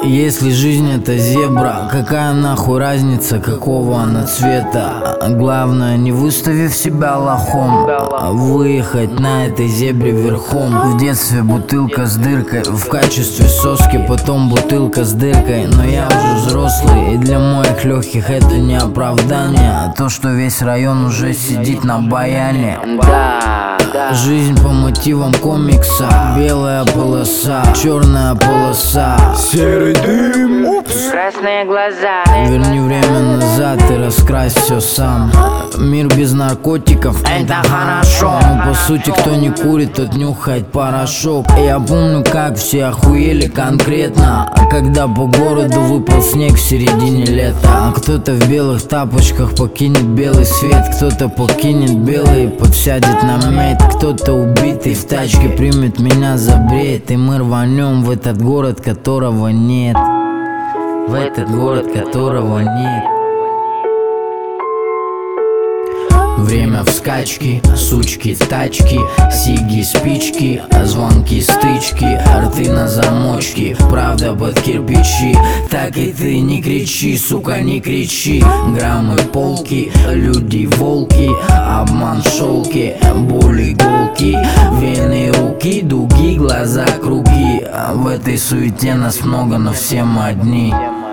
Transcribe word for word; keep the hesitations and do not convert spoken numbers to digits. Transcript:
Если жизнь это зебра, какая нахуй разница, какого она цвета? Главное, не выставив себя лохом, а выехать на этой зебре верхом. В детстве бутылка с дыркой, в качестве соски, потом бутылка с дыркой. Но я уже взрослый, и для моих легких это не оправдание, а то, что весь район уже сидит на баяне. Жизнь по мотивам комикса. Белая полоса, черная полоса, серый дым, упс, красные глаза. Верни время назад и раскрась все сам. Мир без наркотиков — это хорошо. Но по сути, кто не курит, тот нюхает порошок. Я помню, как все охуели конкретно, когда по городу выпал снег в середине лета. А кто-то в белых тапочках покинет белый свет, кто-то покинет белый и подсядет на медь. Кто-то убитый в тачке примет меня за бред, и мы рванем в этот город, которого нет. В этот город, которого нет. Время в скачки, сучки, тачки, сиги, спички, звонки, стычки, рты на замочки, правда под кирпичи. Так и ты не кричи, сука, не кричи. Граммы полки, люди волки, обман шелки, боли иголки, вены руки, дуги, глаза круги. В этой суете нас много, но все мы одни.